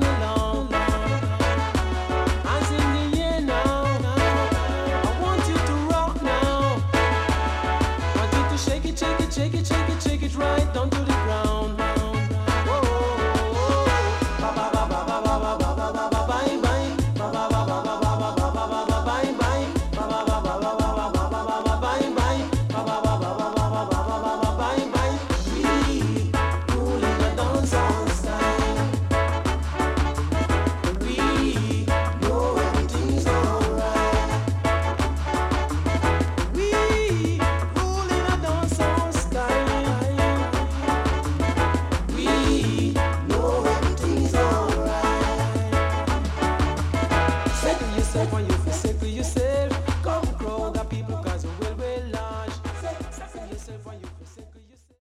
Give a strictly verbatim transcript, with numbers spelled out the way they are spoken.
along. Hands in the air now. I want you to rock now. Want you to shake it, shake it, shake it, shake it, shake it right down to the ground. Whoa, ba ba ba ba ba ba ba ba ba ba bye bye, ba ba ba ba ba ba ba ba ba ba bye bye, ba ba ba ba ba ba ba ba ba ba bye bye, ba ba ba ba ba ba ba ba ba ba bye bye. We cooling a dancehall style. We know everything's alright. We cooling a dancehall style. We know everything's alright. Say to yourself when you